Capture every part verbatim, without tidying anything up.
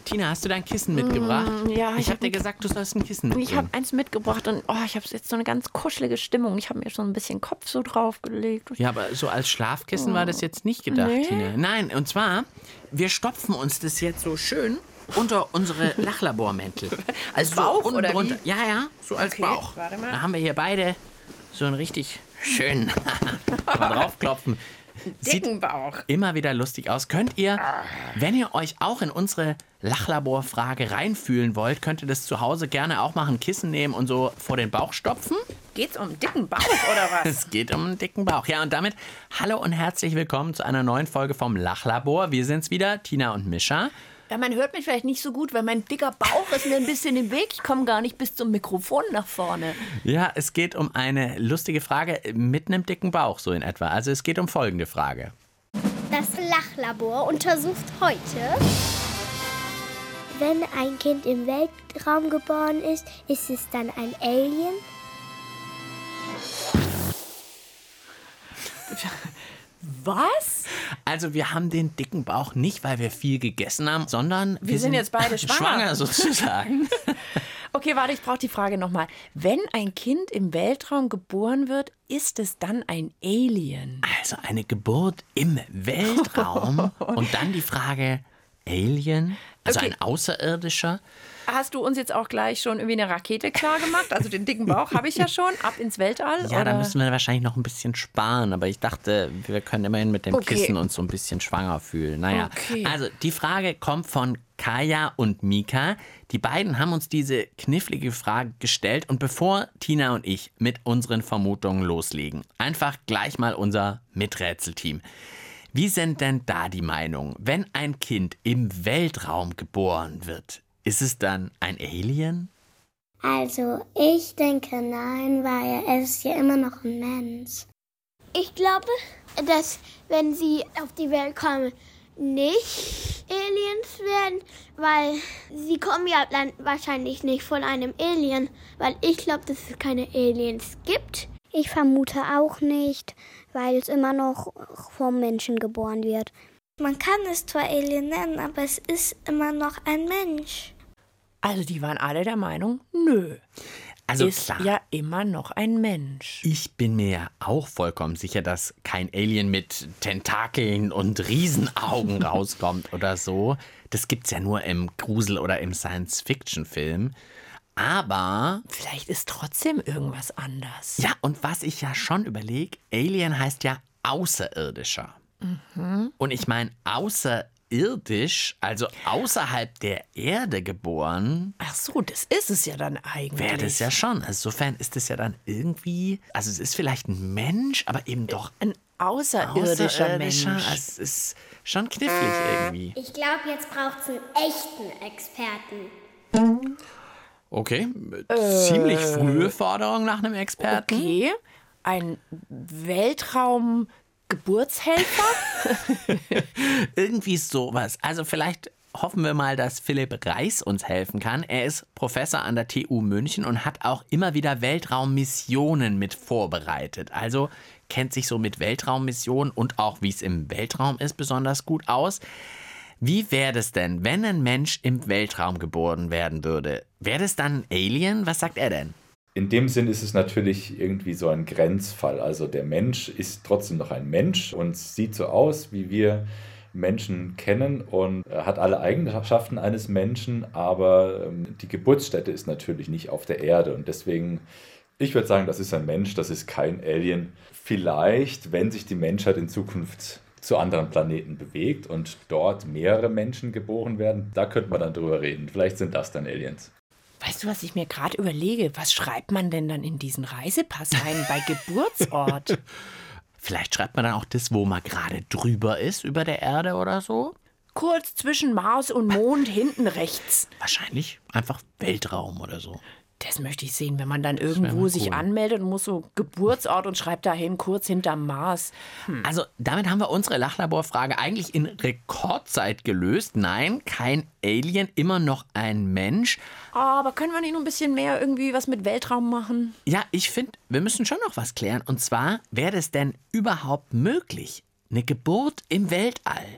Tina, hast du dein Kissen mitgebracht? Mm, ja, ich ich habe hab dir gesagt, du sollst ein Kissen mitbringen. Ich habe eins mitgebracht und oh, ich habe jetzt so eine ganz kuschelige Stimmung. Ich habe mir schon ein bisschen Kopf so draufgelegt. Ja, aber so als Schlafkissen war das jetzt nicht gedacht, Nee. Tina. Nein, und zwar, wir stopfen uns das jetzt so schön unter unsere Lachlabormäntel. Als Bauch unten oder wie? drunter. Ja, ja, so als Okay, Bauch. warte mal. Da haben wir hier beide so einen richtig schönen mal draufklopfen. Dicken Bauch. Immer wieder lustig aus. Könnt ihr, wenn ihr euch auch in unsere Lachlaborfrage reinfühlen wollt, könnt ihr das zu Hause gerne auch machen, Kissen nehmen und so vor den Bauch stopfen. Geht's um einen dicken Bauch oder was? Es geht um einen dicken Bauch. Ja, und damit hallo und herzlich willkommen zu einer neuen Folge vom Lachlabor. Wir sind's wieder, Tina und Mischa. Ja, man hört mich vielleicht nicht so gut, weil mein dicker Bauch ist mir ein bisschen im Weg. Ich komme gar nicht bis zum Mikrofon nach vorne. Ja, es geht um eine lustige Frage mit einem dicken Bauch, so in etwa. Also es geht um folgende Frage. Das Lachlabor untersucht heute, wenn ein Kind im Weltraum geboren ist, ist es dann ein Alien? Was? Also wir haben den dicken Bauch nicht, weil wir viel gegessen haben, sondern wir, Wir sind jetzt beide schwanger. Schwanger sozusagen. Okay, warte, ich brauche die Frage nochmal. Wenn ein Kind im Weltraum geboren wird, ist es dann ein Alien? Also eine Geburt im Weltraum und dann die Frage Alien, also Okay. ein Außerirdischer. Hast du uns jetzt auch gleich schon irgendwie eine Rakete klar gemacht? Also den dicken Bauch habe ich ja schon. Ab ins Weltall? Ja, da oder? müssen wir wahrscheinlich noch ein bisschen sparen, aber ich dachte, wir können immerhin mit dem Okay. Kissen uns so ein bisschen schwanger fühlen. Naja, Okay. also die Frage kommt von Kaya und Mika. Die beiden haben uns diese knifflige Frage gestellt und bevor Tina und ich mit unseren Vermutungen loslegen, einfach gleich mal unser Miträtselteam. Wie sind denn da die Meinungen, wenn ein Kind im Weltraum geboren wird? Ist es dann ein Alien? Also, ich denke nein, weil er ist ja immer noch ein Mensch. Ich glaube, dass wenn sie auf die Welt kommen, nicht Aliens werden, weil sie kommen ja dann wahrscheinlich nicht von einem Alien, weil ich glaube, dass es keine Aliens gibt. Ich vermute auch nicht, weil es immer noch vom Menschen geboren wird. Man kann es zwar Alien nennen, aber es ist immer noch ein Mensch. Also die waren alle der Meinung, nö. Also ist klar. ja immer noch ein Mensch. Ich bin mir ja auch vollkommen sicher, dass kein Alien mit Tentakeln und Riesenaugen rauskommt oder so. Das gibt's ja nur im Grusel- oder im Science-Fiction-Film. Aber, Vielleicht ist trotzdem irgendwas anders. ja, und was ich ja schon überlege, Alien heißt ja Außerirdischer. Und ich meine, außerirdisch, also außerhalb der Erde geboren, Ach so, das ist es ja dann eigentlich. wäre das ja schon. Insofern ist es ja dann irgendwie, also es ist vielleicht ein Mensch, aber eben doch ein außerirdischer, Mensch. Also es ist schon knifflig irgendwie. Ich glaube, jetzt braucht es einen echten Experten. Okay, ziemlich frühe Forderung nach einem Experten. Okay, ein Weltraum-Geburtshelfer? Irgendwie sowas. Also vielleicht hoffen wir mal, dass Philipp Reis uns helfen kann. Er ist Professor an der T U München und hat auch immer wieder Weltraummissionen mit vorbereitet. Also kennt sich so mit Weltraummissionen und auch wie es im Weltraum ist besonders gut aus. Wie wäre es denn, wenn ein Mensch im Weltraum geboren werden würde? Wäre das dann ein Alien? Was sagt er denn? In dem Sinn ist es natürlich irgendwie so ein Grenzfall. Also der Mensch ist trotzdem noch ein Mensch und sieht so aus, wie wir Menschen kennen und hat alle Eigenschaften eines Menschen, aber ähm, die Geburtsstätte ist natürlich nicht auf der Erde und deswegen, ich würde sagen, das ist ein Mensch, das ist kein Alien. Vielleicht, wenn sich die Menschheit in Zukunft zu anderen Planeten bewegt und dort mehrere Menschen geboren werden, da könnte man dann drüber reden. Vielleicht sind das dann Aliens. Weißt du, was ich mir gerade überlege? Was schreibt man denn dann in diesen Reisepass rein bei Geburtsort? Vielleicht schreibt man dann auch das, wo man gerade drüber ist, über der Erde oder so. Kurz zwischen Mars und Mond, hinten rechts. Wahrscheinlich einfach Weltraum oder so. Das möchte ich sehen, wenn man dann wär irgendwo mal sich cool. anmeldet und muss so Geburtsort und schreibt dahin, kurz hinterm Mars. Hm. Also damit haben wir unsere Lachlaborfrage eigentlich in Rekordzeit gelöst. Nein, kein Alien, immer noch ein Mensch. Aber können wir nicht noch ein bisschen mehr irgendwie was mit Weltraum machen? Ja, ich finde, wir müssen schon noch was klären. Und zwar, wäre es denn überhaupt möglich, eine Geburt im Weltall?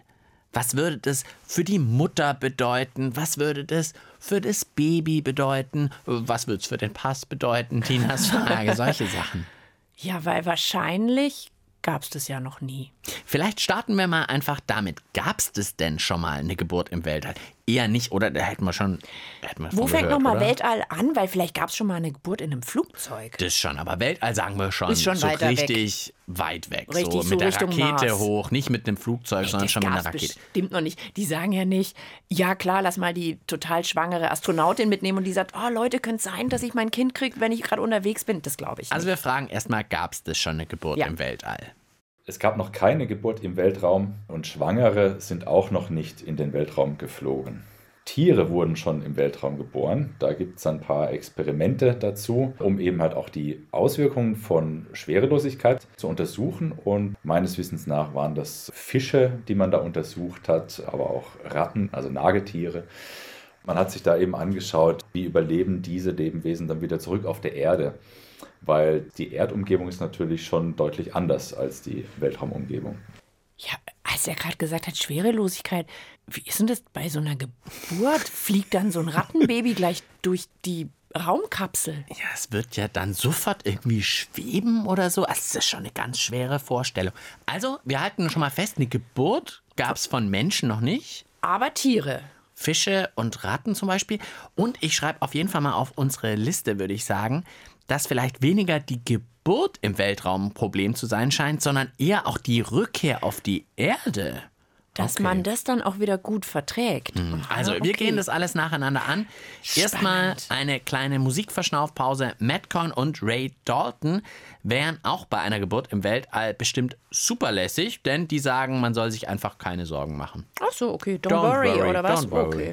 Was würde das für die Mutter bedeuten? Was würde das für das Baby bedeuten? Was würde es für den Pass bedeuten? Tinas Frage, solche Sachen. Ja, weil wahrscheinlich gab es das ja noch nie. Vielleicht starten wir mal einfach damit. Gab es das denn schon mal, eine Geburt im Weltall? Eher nicht, oder? Da hätten wir schon, hätten wir Wo von fängt gehört, nochmal oder? Weltall an? Weil vielleicht gab es schon mal eine Geburt in einem Flugzeug. Das schon, aber Weltall sagen wir schon, Ist schon so weiter richtig weit weg. Richtig, so so mit der Richtung Rakete Mars. hoch, nicht mit einem Flugzeug, sondern Das schon mit einer gab's Rakete. bestimmt noch nicht. Die sagen ja nicht, ja klar, lass mal die total schwangere Astronautin mitnehmen und die sagt, oh Leute, könnte es sein, dass ich mein Kind kriege, wenn ich gerade unterwegs bin? Das glaube ich nicht. Also wir fragen erstmal, gab es das schon eine Geburt Ja. im Weltall? Es gab noch keine Geburt im Weltraum und Schwangere sind auch noch nicht in den Weltraum geflogen. Tiere wurden schon im Weltraum geboren. Da gibt es ein paar Experimente dazu, um eben halt auch die Auswirkungen von Schwerelosigkeit zu untersuchen. Und meines Wissens nach waren das Fische, die man da untersucht hat, aber auch Ratten, also Nagetiere. Man hat sich da eben angeschaut, wie überleben diese Lebewesen dann wieder zurück auf der Erde. Weil die Erdumgebung ist natürlich schon deutlich anders als die Weltraumumgebung. Ja, als er gerade gesagt hat, Schwerelosigkeit, wie ist denn das bei so einer Geburt? Fliegt dann so ein Rattenbaby gleich durch die Raumkapsel? Ja, es wird ja dann sofort irgendwie schweben oder so. Also das ist schon eine ganz schwere Vorstellung. Also, wir halten schon mal fest, eine Geburt gab es von Menschen noch nicht. Aber Tiere. Fische und Ratten zum Beispiel. Und ich schreibe auf jeden Fall mal auf unsere Liste, würde ich sagen, dass vielleicht weniger die Geburt im Weltraum ein Problem zu sein scheint, sondern eher auch die Rückkehr auf die Erde. Dass Okay. man das dann auch wieder gut verträgt. Also, Ah, wir okay. gehen das alles nacheinander an. Erstmal eine kleine Musikverschnaufpause. Madcon und Ray Dalton wären auch bei einer Geburt im Weltall bestimmt superlässig, denn die sagen, man soll sich einfach keine Sorgen machen. Ach so, okay. Don't, Don't worry, worry, oder was? don't worry. Okay.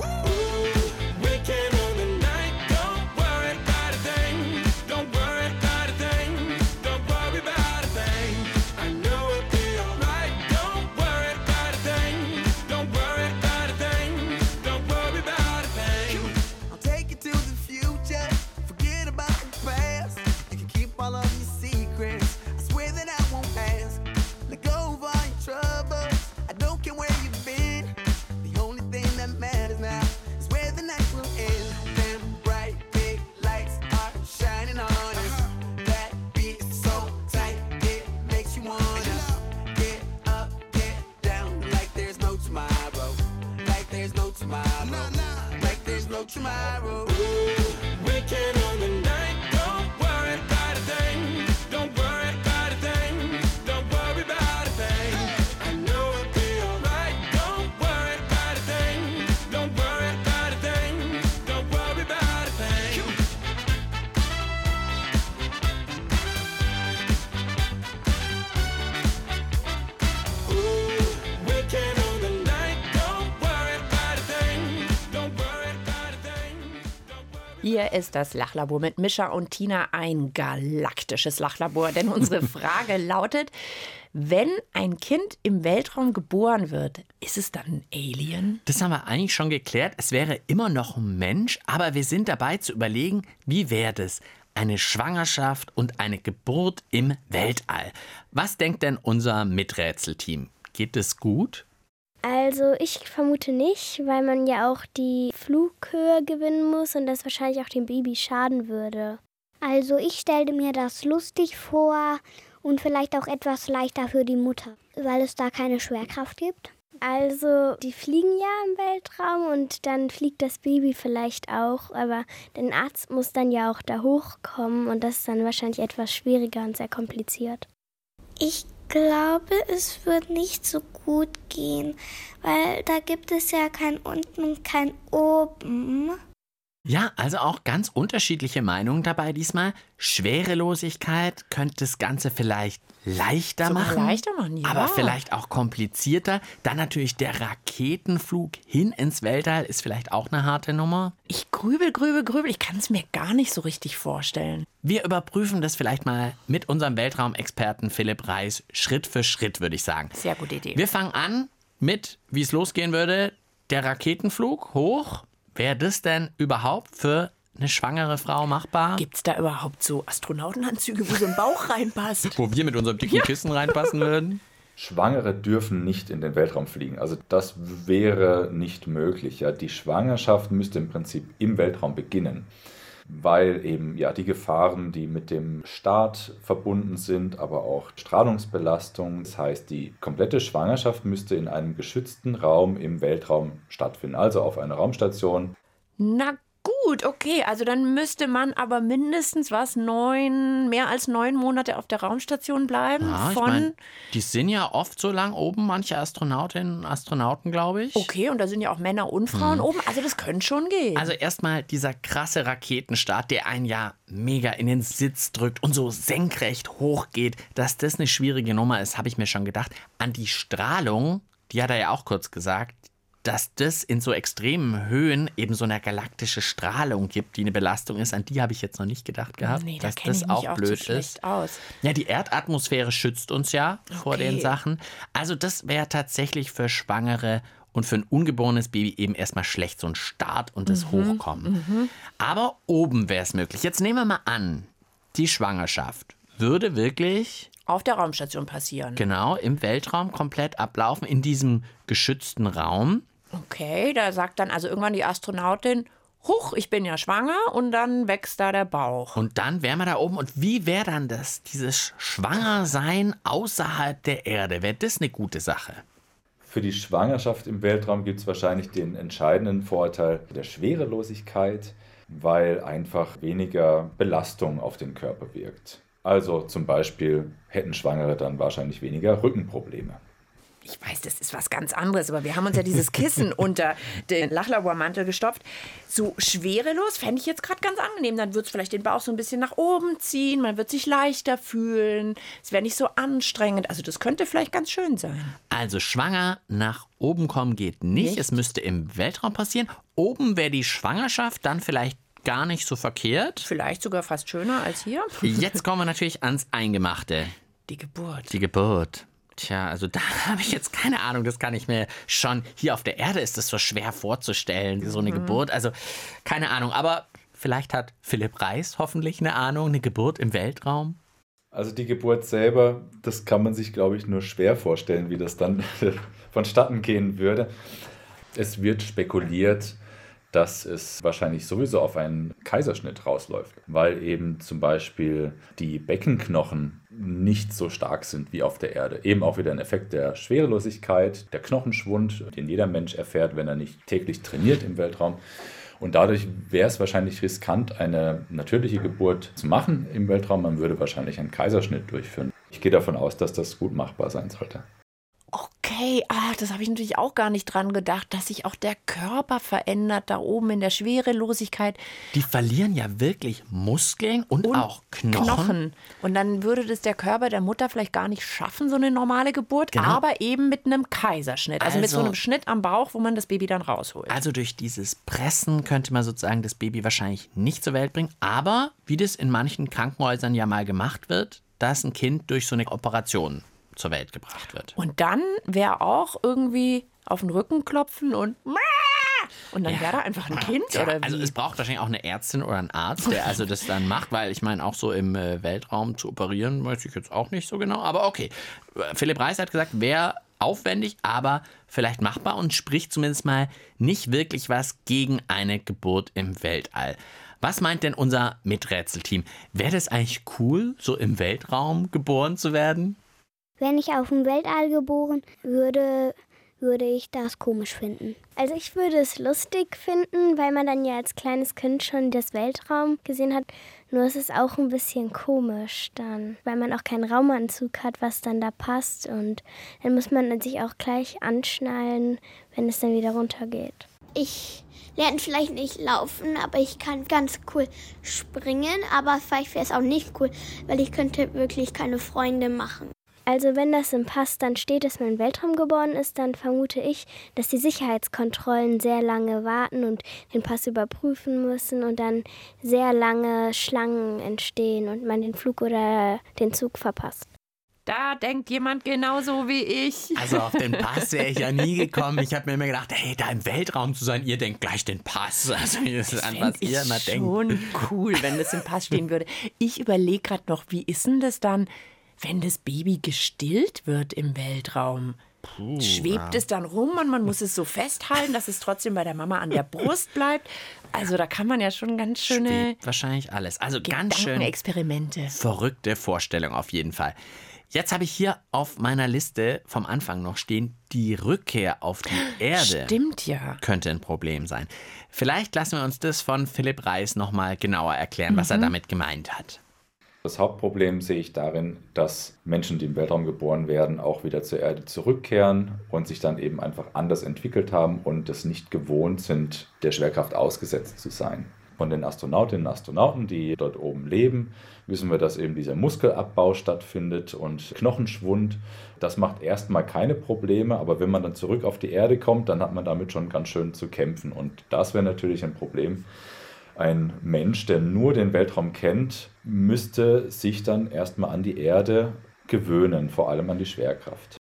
Weekend on the night, don't worry about a thing. Don't worry about a thing. Don't worry about a thing. I know it'll be alright. Don't worry about a thing. Don't worry about a thing. Don't worry about a thing. I'll take you to the future. Forget about the past. You can keep all of your secrets. I swear that I won't ask. Let go of all your troubles. I don't care where you've been. The only thing that matters now is where the night will end. Them bright big lights are shining on us. That beat is so tight, it makes you wanna get up, get down, like there's no tomorrow. Like there's no tomorrow. Like there's no tomorrow. Weekend on the night, don't worry about a thing. Don't worry about a thing. Don't worry about a thing. I know it'll be alright. Don't worry about a thing. Don't worry about a thing. Don't worry about a thing. Weekend on the night, don't worry about a thing. Don't worry about a thing. Don't worry. Hier ist das Lachlabor mit Mischa und Tina, ein galaktisches Lachlabor. Denn unsere Frage lautet, wenn ein Kind im Weltraum geboren wird, ist es dann ein Alien? Das haben wir eigentlich schon geklärt. Es wäre immer noch ein Mensch, aber wir sind dabei zu überlegen, wie wäre das? Eine Schwangerschaft und eine Geburt im Weltall. Was denkt denn unser Miträtselteam? Geht es gut? Also ich vermute nicht, weil man ja auch die Flughöhe gewinnen muss und das wahrscheinlich auch dem Baby schaden würde. Also ich stelle mir das lustig vor und vielleicht auch etwas leichter für die Mutter, weil es da keine Schwerkraft gibt. Also die fliegen ja im Weltraum und dann fliegt das Baby vielleicht auch, aber der Arzt muss dann ja auch da hochkommen und das ist dann wahrscheinlich etwas schwieriger und sehr kompliziert. Ich glaube, es wird nicht so gut gehen, weil da gibt es ja kein Unten und kein Oben. Ja, also auch ganz unterschiedliche Meinungen dabei diesmal. Schwerelosigkeit könnte das Ganze vielleicht leichter Sogar machen. leichter machen, ja. Aber vielleicht auch komplizierter. Dann natürlich der Raketenflug hin ins Weltall ist vielleicht auch eine harte Nummer. Ich grübel, grübel, grübel. Ich kann es mir gar nicht so richtig vorstellen. Wir überprüfen das vielleicht mal mit unserem Weltraumexperten Philipp Reis Schritt für Schritt, würde ich sagen. Sehr gute Idee. Wir fangen an mit, wie es losgehen würde, der Raketenflug hoch. Wäre das denn überhaupt für eine schwangere Frau machbar? Gibt es da überhaupt so Astronautenanzüge, wo so ein Bauch reinpasst? Wo wir mit unserem dicken Kissen reinpassen würden? Schwangere dürfen nicht in den Weltraum fliegen. Also das wäre nicht möglich. Ja. Die Schwangerschaft müsste im Prinzip im Weltraum beginnen, weil eben ja die Gefahren, die mit dem Start verbunden sind, aber auch Strahlungsbelastung. Das heißt, die komplette Schwangerschaft müsste in einem geschützten Raum im Weltraum stattfinden, also auf einer Raumstation. Na gut, okay. Also dann müsste man aber mindestens was, neun, mehr als neun Monate auf der Raumstation bleiben. Ja, ich von mein, die sind ja oft so lang oben, manche Astronautinnen und Astronauten, glaube ich. Okay, und da sind ja auch Männer und Frauen oben. Also das könnte schon gehen. Also erstmal dieser krasse Raketenstart, der einen ja mega in den Sitz drückt und so senkrecht hochgeht. Dass das eine schwierige Nummer ist, habe ich mir schon gedacht. An die Strahlung, die hat er ja auch kurz gesagt, dass das in so extremen Höhen eben so eine galaktische Strahlung gibt, die eine Belastung ist. An die habe ich jetzt noch nicht gedacht gehabt, nee, da dass kenne das ich mich auch auch blöd zu schlecht ist. aus. Ja, die Erdatmosphäre schützt uns ja vor Okay. den Sachen. Also das wäre tatsächlich für Schwangere und für ein ungeborenes Baby eben erstmal schlecht, so ein Start und das Hochkommen. Aber oben wäre es möglich. Jetzt nehmen wir mal an, die Schwangerschaft würde wirklich Auf der Raumstation passieren. genau im Weltraum komplett ablaufen, in diesem geschützten Raum. Okay, da sagt dann also irgendwann die Astronautin, huch, ich bin ja schwanger, und dann wächst da der Bauch. Und dann wären wir da oben. Und wie wäre dann das, dieses Schwangersein außerhalb der Erde? Wäre das eine gute Sache? Für die Schwangerschaft im Weltraum gibt es wahrscheinlich den entscheidenden Vorteil der Schwerelosigkeit, weil einfach weniger Belastung auf den Körper wirkt. Also zum Beispiel hätten Schwangere dann wahrscheinlich weniger Rückenprobleme. Ich weiß, das ist was ganz anderes, aber wir haben uns ja dieses Kissen unter den Lachlabormantel gestopft. So schwerelos fände ich jetzt gerade ganz angenehm. Dann würde es vielleicht den Bauch so ein bisschen nach oben ziehen, man wird sich leichter fühlen, es wäre nicht so anstrengend. Also das könnte vielleicht ganz schön sein. Also schwanger nach oben kommen geht nicht. Nicht? Es müsste im Weltraum passieren. Oben wäre die Schwangerschaft dann vielleicht gar nicht so verkehrt. Vielleicht sogar fast schöner als hier. Jetzt kommen wir natürlich ans Eingemachte. Die Geburt. Die Geburt. Tja, also da habe ich jetzt keine Ahnung, das kann ich mir schon, hier auf der Erde ist das so schwer vorzustellen, so eine Geburt, also keine Ahnung, aber vielleicht hat Philipp Reis hoffentlich eine Ahnung, eine Geburt im Weltraum. Also die Geburt selber, das kann man sich, glaube ich, nur schwer vorstellen, wie das dann vonstatten gehen würde. Es wird spekuliert, dass es wahrscheinlich sowieso auf einen Kaiserschnitt rausläuft, weil eben zum Beispiel die Beckenknochen nicht so stark sind wie auf der Erde. Eben auch wieder ein Effekt der Schwerelosigkeit, der Knochenschwund, den jeder Mensch erfährt, wenn er nicht täglich trainiert im Weltraum. Und dadurch wäre es wahrscheinlich riskant, eine natürliche Geburt zu machen im Weltraum. Man würde wahrscheinlich einen Kaiserschnitt durchführen. Ich gehe davon aus, dass das gut machbar sein sollte. Okay, ah, das habe ich natürlich auch gar nicht dran gedacht, dass sich auch der Körper verändert da oben in der Schwerelosigkeit. Die verlieren ja wirklich Muskeln und, Und auch Knochen. Knochen. Und dann würde das der Körper der Mutter vielleicht gar nicht schaffen, so eine normale Geburt, Genau. aber eben mit einem Kaiserschnitt. Also, mit so Also- einem Schnitt am Bauch, wo man das Baby dann rausholt. Also durch dieses Pressen könnte man sozusagen das Baby wahrscheinlich nicht zur Welt bringen, aber wie das in manchen Krankenhäusern ja mal gemacht wird, dass ein Kind durch so eine Operation zur Welt gebracht wird. Und dann wäre auch irgendwie auf den Rücken klopfen und und dann wäre da einfach ein Kind, Tja, oder wie? also es braucht wahrscheinlich auch eine Ärztin oder einen Arzt, der also das dann macht, weil ich meine, auch so im äh, Weltraum zu operieren, weiß ich jetzt auch nicht so genau. Aber okay, Philipp Reis hat gesagt, wäre aufwendig, aber vielleicht machbar und spricht zumindest mal nicht wirklich was gegen eine Geburt im Weltall. Was meint denn unser Miträtselteam? Wäre das eigentlich cool, so im Weltraum geboren zu werden? Wenn ich auf dem Weltall geboren würde, würde ich das komisch finden. Also ich würde es lustig finden, weil man dann ja als kleines Kind schon das Weltraum gesehen hat. Nur es ist auch ein bisschen komisch dann, weil man auch keinen Raumanzug hat, was dann da passt. Und dann muss man sich auch gleich anschnallen, wenn es dann wieder runtergeht. Ich lerne vielleicht nicht laufen, aber ich kann ganz cool springen. Aber vielleicht wäre es auch nicht cool, weil ich könnte wirklich keine Freunde machen. Also wenn das im Pass dann steht, dass man im Weltraum geboren ist, dann vermute ich, dass die Sicherheitskontrollen sehr lange warten und den Pass überprüfen müssen und dann sehr lange Schlangen entstehen und man den Flug oder den Zug verpasst. Da denkt jemand genauso wie ich. Also auf den Pass wäre ich ja nie gekommen. Ich habe mir immer gedacht, hey, da im Weltraum zu sein, ihr denkt gleich den Pass. Also das ist an was Fänd ihr ich immer denkt. schon cool, wenn das im Pass stehen würde. Ich überlege gerade noch, wie ist denn das dann, wenn das Baby gestillt wird im Weltraum? Puh, Schwebt ja. es dann rum und man muss es so festhalten, dass es trotzdem bei der Mama an der Brust bleibt? Also da kann man ja schon ganz schöne Schwebt wahrscheinlich alles. Also ganz schön Gedankenexperimente. verrückte Vorstellung auf jeden Fall. Jetzt habe ich hier auf meiner Liste vom Anfang noch stehen, die Rückkehr auf die Erde. Stimmt ja. Könnte ein Problem sein. Vielleicht lassen wir uns das von Philipp Reis nochmal genauer erklären, was er damit gemeint hat. Das Hauptproblem sehe ich darin, dass Menschen, die im Weltraum geboren werden, auch wieder zur Erde zurückkehren und sich dann eben einfach anders entwickelt haben und es nicht gewohnt sind, der Schwerkraft ausgesetzt zu sein. Von den Astronautinnen und Astronauten, die dort oben leben, wissen wir, dass eben dieser Muskelabbau stattfindet und Knochenschwund. Das macht erstmal keine Probleme, aber wenn man dann zurück auf die Erde kommt, dann hat man damit schon ganz schön zu kämpfen. Und das wäre natürlich ein Problem. Ein Mensch, der nur den Weltraum kennt, müsste sich dann erstmal an die Erde gewöhnen, vor allem an die Schwerkraft.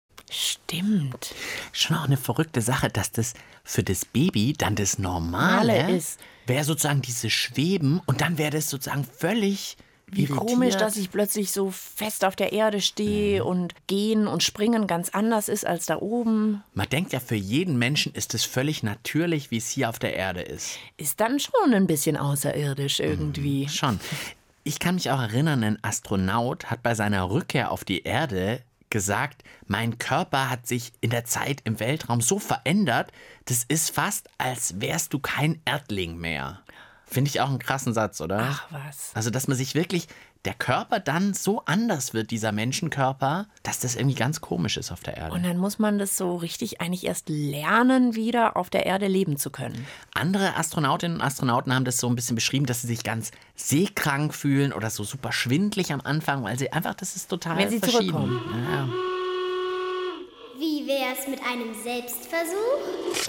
Stimmt. Schon auch eine verrückte Sache, dass das für das Baby dann das Normale Normale ist. wäre sozusagen dieses Schweben und dann wäre das sozusagen völlig Wie irritiert. komisch, dass ich plötzlich so fest auf der Erde stehe und gehen und springen ganz anders ist als da oben. Man denkt ja, für jeden Menschen ist es völlig natürlich, wie es hier auf der Erde ist. Ist dann schon ein bisschen außerirdisch irgendwie. Schon. Ich kann mich auch erinnern, ein Astronaut hat bei seiner Rückkehr auf die Erde gesagt, mein Körper hat sich in der Zeit im Weltraum so verändert, das ist fast, als wärst du kein Erdling mehr. Finde ich auch einen krassen Satz, oder? Ach was. Also, dass man sich wirklich, der Körper dann so anders wird, dieser Menschenkörper, dass das irgendwie ganz komisch ist auf der Erde. Und dann muss man das so richtig eigentlich erst lernen, wieder auf der Erde leben zu können. Andere Astronautinnen und Astronauten haben das so ein bisschen beschrieben, dass sie sich ganz seekrank fühlen oder so super schwindlig am Anfang, weil sie einfach, das ist total Wenn sie verschieden. zurückkommen. Ja. Wie wär's mit einem Selbstversuch?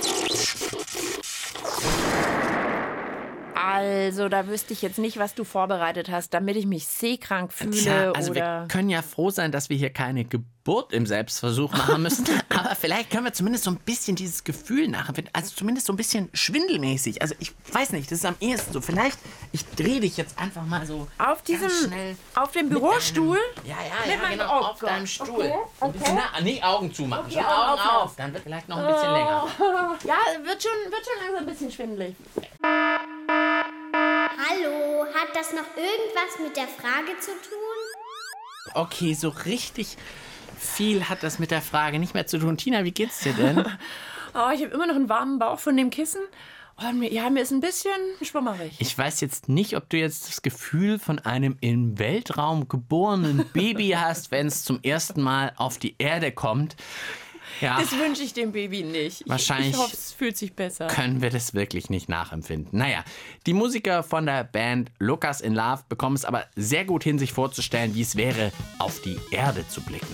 Also, da wüsste ich jetzt nicht, was du vorbereitet hast, damit ich mich seekrank fühle Tja, also oder... wir können ja froh sein, dass wir hier keine Geburt im Selbstversuch machen müssen. Aber vielleicht können wir zumindest so ein bisschen dieses Gefühl nachempfinden. Also zumindest so ein bisschen schwindelmäßig. Also ich weiß nicht, das ist am ehesten so. Vielleicht, ich drehe dich jetzt einfach mal so Auf diesem, ganz schnell. auf dem Bürostuhl? Ja, ja, Mit ja, meinem- genau, oh auf Gott. deinem Stuhl. Okay, So ein bisschen nah, nicht Augen zumachen, Okay, schon Augen Augen auf. auf. Dann wird vielleicht noch ein bisschen länger. Ja, wird schon, wird schon langsam ein bisschen schwindelig. Hallo, hat das noch irgendwas mit der Frage zu tun? Okay, so richtig viel hat das mit der Frage nicht mehr zu tun. Tina, wie geht's dir denn? Oh, ich habe immer noch einen warmen Bauch von dem Kissen. Oh, mir, ja, mir ist ein bisschen schwummerig. Ich weiß jetzt nicht, ob du jetzt das Gefühl von einem im Weltraum geborenen Baby hast, wenn es zum ersten Mal auf die Erde kommt. Ja, Das wünsche ich dem Baby nicht. Ich, Wahrscheinlich Ich hoffe, es fühlt sich besser. können wir das wirklich nicht nachempfinden. Naja, die Musiker von der Band Lucas in Love bekommen es aber sehr gut hin, sich vorzustellen, wie es wäre, auf die Erde zu blicken.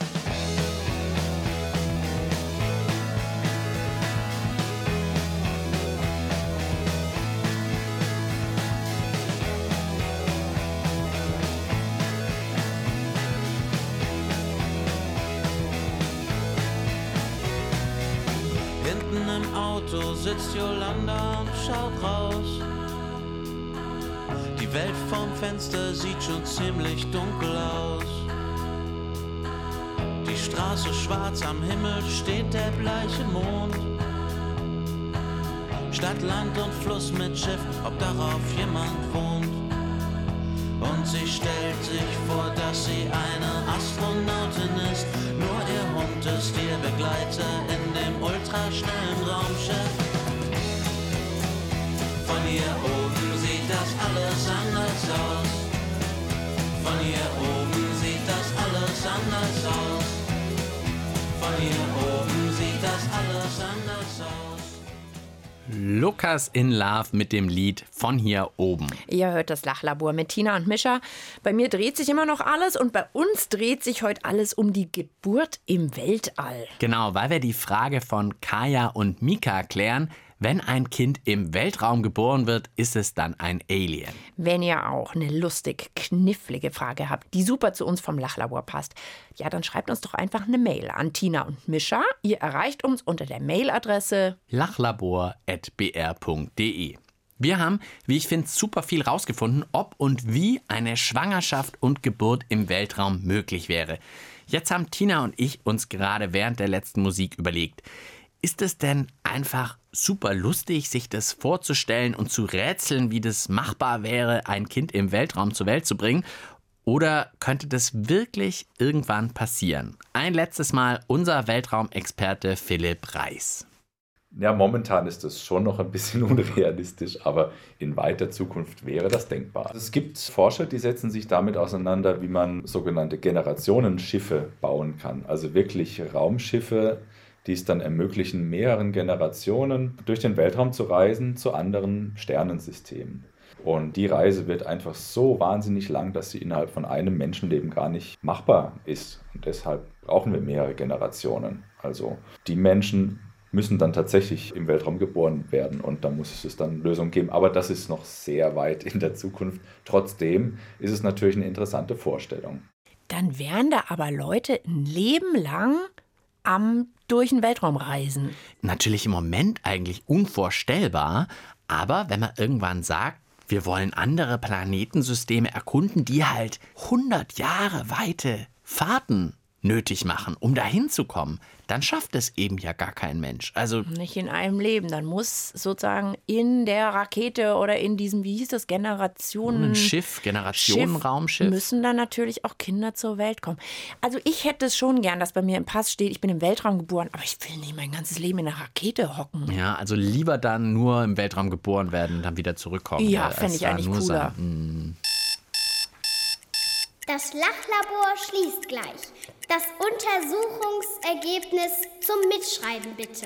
Hinten im Auto sitzt Yolanda und schaut raus. Die Welt vom Fenster sieht schon ziemlich dunkel aus. Die Straße schwarz, am Himmel steht der bleiche Mond. Stadt, Land und Fluss mit Schiff, ob darauf jemand wohnt. Und sie stellt sich vor, dass sie eine Astronautin ist. Nur ihr Hund ist ihr Begleiter in dem ultraschnellen Raumschiff. Von hier oben sieht das alles anders aus. Von hier oben sieht das alles anders aus. Von hier oben sieht das alles anders aus. Lucas in Love mit dem Lied Von hier oben. Ihr hört das Lachlabor mit Tina und Mischa. Bei mir dreht sich immer noch alles und bei uns dreht sich heute alles um die Geburt im Weltall. Genau, weil wir die Frage von Kaya und Mika klären, wenn ein Kind im Weltraum geboren wird, ist es dann ein Alien? Wenn ihr auch eine lustig knifflige Frage habt, die super zu uns vom Lachlabor passt, ja, dann schreibt uns doch einfach eine Mail an Tina und Mischa. Ihr erreicht uns unter der Mailadresse. lachlabor punkt b r punkt d e. Wir haben, wie ich finde, super viel rausgefunden, ob und wie eine Schwangerschaft und Geburt im Weltraum möglich wäre. Jetzt haben Tina und ich uns gerade während der letzten Musik überlegt, ist es denn einfach super lustig, sich das vorzustellen und zu rätseln, wie das machbar wäre, ein Kind im Weltraum zur Welt zu bringen? Oder könnte das wirklich irgendwann passieren? Ein letztes Mal unser Weltraumexperte Philipp Reis. Ja, momentan ist das schon noch ein bisschen unrealistisch, aber in weiter Zukunft wäre das denkbar. Es gibt Forscher, die setzen sich damit auseinander, wie man sogenannte Generationenschiffe bauen kann. Also wirklich Raumschiffe, die es dann ermöglichen, mehreren Generationen durch den Weltraum zu reisen zu anderen Sternensystemen. Und die Reise wird einfach so wahnsinnig lang, dass sie innerhalb von einem Menschenleben gar nicht machbar ist. Und deshalb brauchen wir mehrere Generationen. Also die Menschen müssen dann tatsächlich im Weltraum geboren werden und da muss es dann Lösungen geben. Aber das ist noch sehr weit in der Zukunft. Trotzdem ist es natürlich eine interessante Vorstellung. Dann wären da aber Leute ein Leben lang am durch den Weltraum reisen. Natürlich im Moment eigentlich unvorstellbar, aber wenn man irgendwann sagt, wir wollen andere Planetensysteme erkunden, die halt hundert Jahre weite Fahrten nötig machen, um dahin zu kommen, dann schafft es eben ja gar kein Mensch. Also Nicht in einem Leben. Dann muss sozusagen in der Rakete oder in diesem, wie hieß das, Generationen... ein Schiff, Generationenraumschiff. müssen dann natürlich auch Kinder zur Welt kommen. Also ich hätte es schon gern, dass bei mir im Pass steht, ich bin im Weltraum geboren, aber ich will nicht mein ganzes Leben in einer Rakete hocken. Ja, also lieber dann nur im Weltraum geboren werden und dann wieder zurückkommen. Ja, als fände ich da eigentlich nur cooler. sein- Das Lachlabor schließt gleich. Das Untersuchungsergebnis zum Mitschreiben bitte.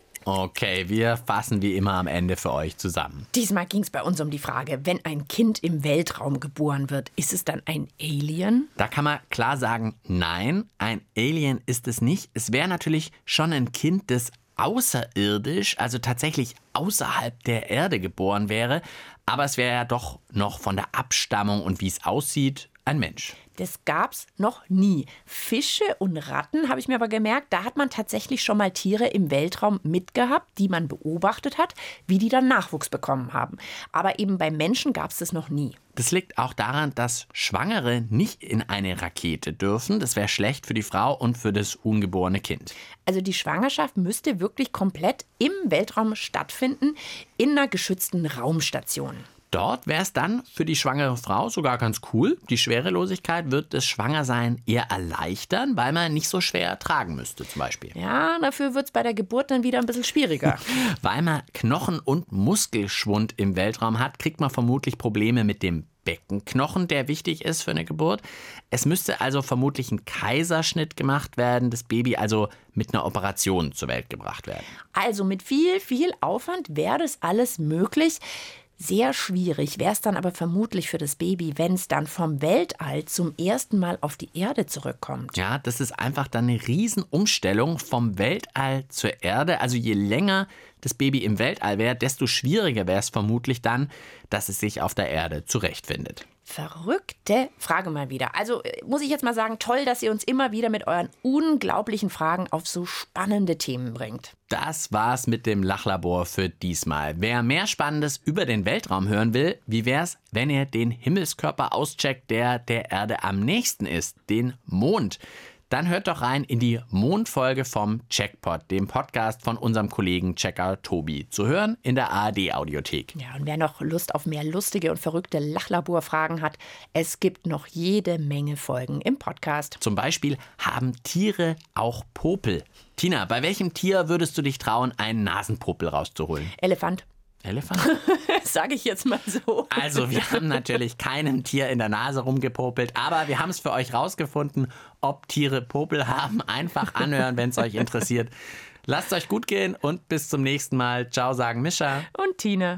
Okay, wir fassen wie immer am Ende für euch zusammen. Diesmal ging es bei uns um die Frage, wenn ein Kind im Weltraum geboren wird, ist es dann ein Alien? Da kann man klar sagen, nein, ein Alien ist es nicht. Es wäre natürlich schon ein Kind, das außerirdisch, also tatsächlich außerhalb der Erde geboren wäre. Aber es wäre ja doch noch von der Abstammung und wie es aussieht, ein Mensch. Das gab's noch nie. Fische und Ratten, habe ich mir aber gemerkt, da hat man tatsächlich schon mal Tiere im Weltraum mitgehabt, die man beobachtet hat, wie die dann Nachwuchs bekommen haben. Aber eben bei Menschen gab es das noch nie. Das liegt auch daran, dass Schwangere nicht in eine Rakete dürfen. Das wäre schlecht für die Frau und für das ungeborene Kind. Also die Schwangerschaft müsste wirklich komplett im Weltraum stattfinden, in einer geschützten Raumstation. Dort wäre es dann für die schwangere Frau sogar ganz cool. Die Schwerelosigkeit wird das Schwangersein eher erleichtern, weil man nicht so schwer tragen müsste zum Beispiel. Ja, dafür wird es bei der Geburt dann wieder ein bisschen schwieriger. Weil man Knochen- und Muskelschwund im Weltraum hat, kriegt man vermutlich Probleme mit dem Beckenknochen, der wichtig ist für eine Geburt. Es müsste also vermutlich ein Kaiserschnitt gemacht werden, das Baby also mit einer Operation zur Welt gebracht werden. Also mit viel, viel Aufwand wäre das alles möglich. Sehr schwierig wäre es dann aber vermutlich für das Baby, wenn es dann vom Weltall zum ersten Mal auf die Erde zurückkommt. Ja, das ist einfach dann eine Riesenumstellung vom Weltall zur Erde. Also je länger das Baby im Weltall wäre, desto schwieriger wäre es vermutlich dann, dass es sich auf der Erde zurechtfindet. Verrückte Frage mal wieder. Also äh, muss ich jetzt mal sagen, toll, dass ihr uns immer wieder mit euren unglaublichen Fragen auf so spannende Themen bringt. Das war's mit dem Lachlabor für diesmal. Wer mehr Spannendes über den Weltraum hören will, wie wär's, wenn ihr den Himmelskörper auscheckt, der der Erde am nächsten ist, den Mond? Dann hört doch rein in die Mondfolge vom Checkpot, dem Podcast von unserem Kollegen Checker Tobi. Zu hören in der A R D-Audiothek. Ja, und wer noch Lust auf mehr lustige und verrückte Lachlabor-Fragen hat, es gibt noch jede Menge Folgen im Podcast. Zum Beispiel haben Tiere auch Popel. Tina, bei welchem Tier würdest du dich trauen, einen Nasenpopel rauszuholen? Elefant. Elefant? Sage ich jetzt mal so. Also wir haben natürlich keinem Tier in der Nase rumgepopelt, aber wir haben es für euch rausgefunden, ob Tiere Popel haben. Einfach anhören, wenn es euch interessiert. Lasst euch gut gehen und bis zum nächsten Mal. Ciao, sagen Mischa und Tina.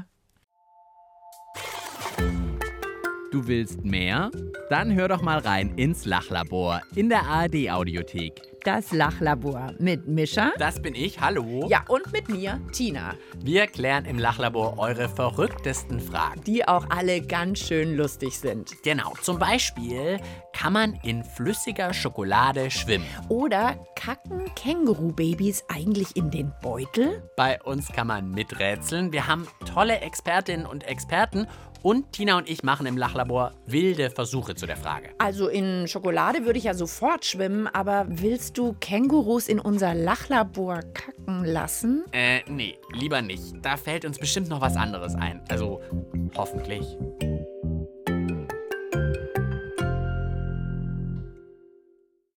Du willst mehr? Dann hör doch mal rein ins Lachlabor in der A R D-Audiothek. Das Lachlabor mit Mischa. Das bin ich, hallo. Ja, und mit mir, Tina. Wir klären im Lachlabor eure verrücktesten Fragen. Die auch alle ganz schön lustig sind. Genau, zum Beispiel, kann man in flüssiger Schokolade schwimmen. Oder kacken Kängurubabys eigentlich in den Beutel? Bei uns kann man miträtseln. Wir haben tolle Expertinnen und Experten und Tina und ich machen im Lachlabor wilde Versuche zu der Frage. Also in Schokolade würde ich ja sofort schwimmen, aber willst du Kängurus in unser Lachlabor kacken lassen? Äh, nee, lieber nicht. Da fällt uns bestimmt noch was anderes ein. Also, hoffentlich.